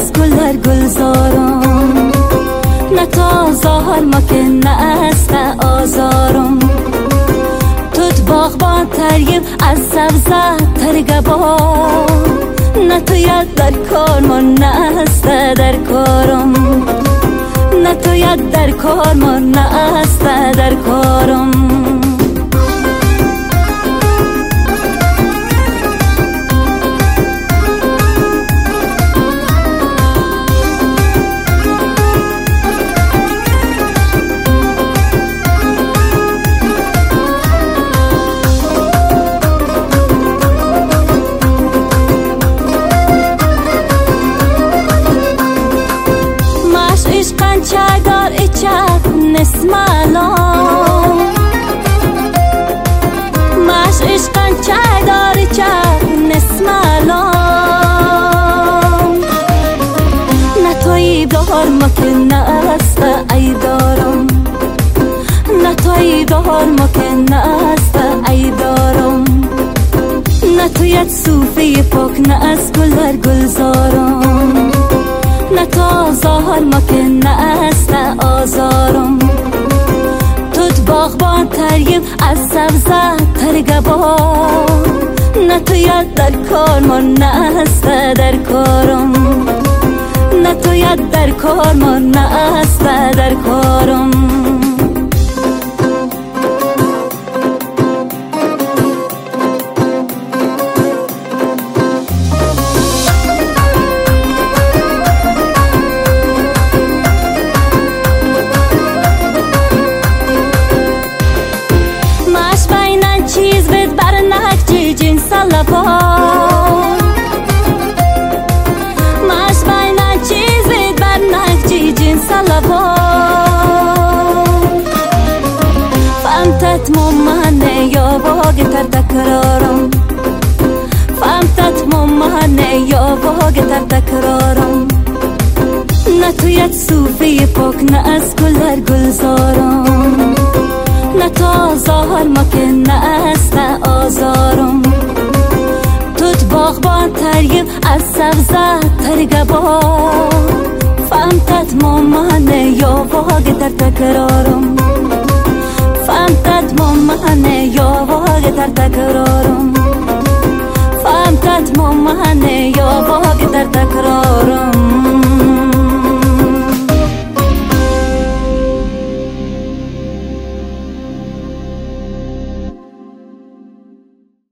از گلر گلزارم، نه تازه هر مکن نه است آزارم. توت باغبان تریم از سبزه ترگبا، نه تو ید در کار من نه است در کارم، نه تو ید در کار من نه است در کارم. چادر اچاق نسمالا ماش عشقان چادر اچاق نسمالا، نتوی بهار مکن است ای دارم، نتوی بهار مکن است ای دارم. نتویت صوفی پاک نه از گلر گلزارم، نه تازه هر مکن نه است آزارم. توت باغبان تریم از سبزه ترگبا، نه تو ید در کار من نه است در کارم، نه تو ید در کار من نه است در کارم. ماش باینا چیز بید بر نخجی جنس لبا، فهمتت ممانه یا باگه تر تکرارم، فهمتت ممانه یا باگه تر تکرارم. نه تویت صوفی پاک نه از گلر گلزارم، نه تازه هر مکن نه است آزارم. توت باغبان تریم از سبزه ترگبا، فهمتت ممانه یا واقع در تکرارم، فهمتت ممانه یا واقع در تکرارم، فهمتت ممانه یا واقع در تکرارم.